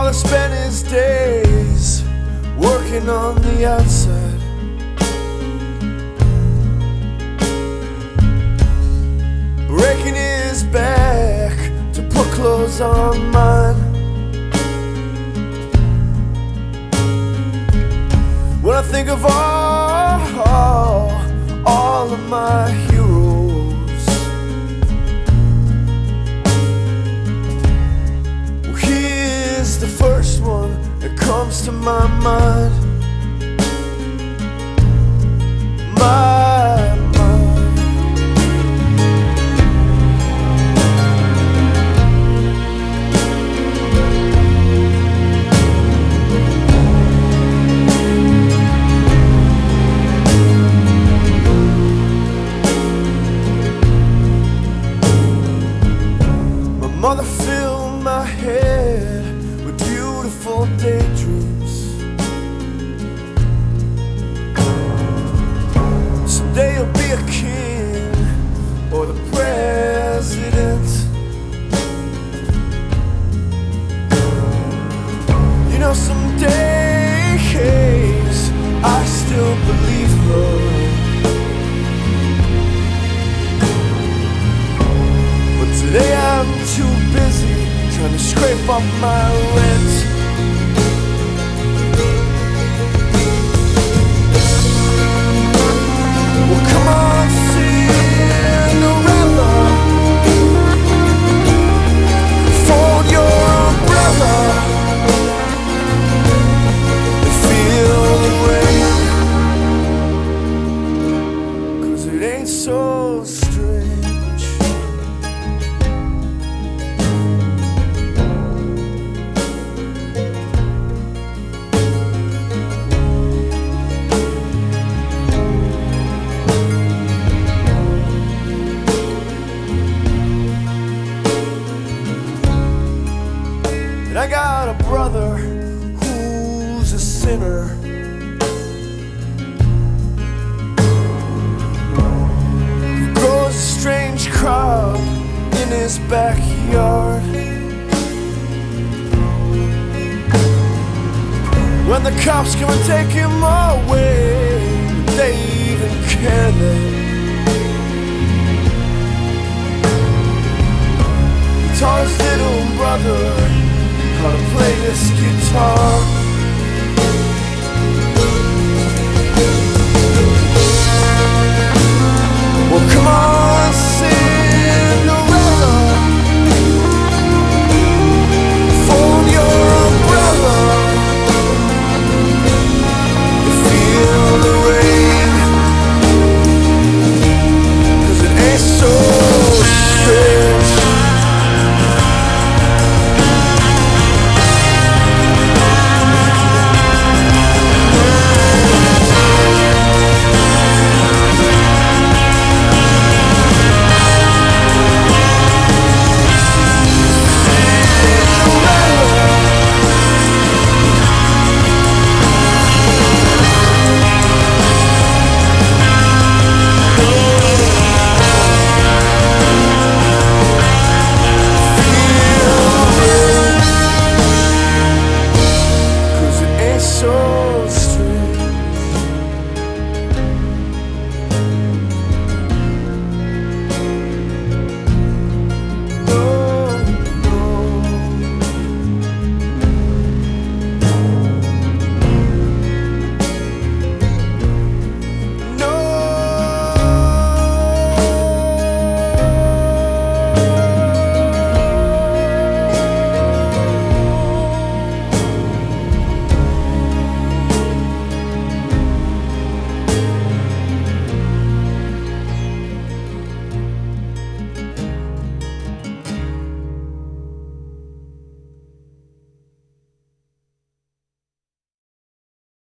father spent his days working on the outside, breaking his back to put clothes on mine. When I think of all of my heroes, well, he is the first one that comes to my mind. My mind. My mother filled my head with beautiful daydreams. Someday you'll be a king or the president. You know, some days I still believe her, but today I'm too busy trying to scrape up my rent. Well, come on, Cinderella, fold your umbrella and feel the rain, 'cause it ain't so strange. And I got a brother who's a sinner. He grows a strange crop in his backyard. When the cops come and take him away, would they even care then? He taught his little brother how to play this guitar.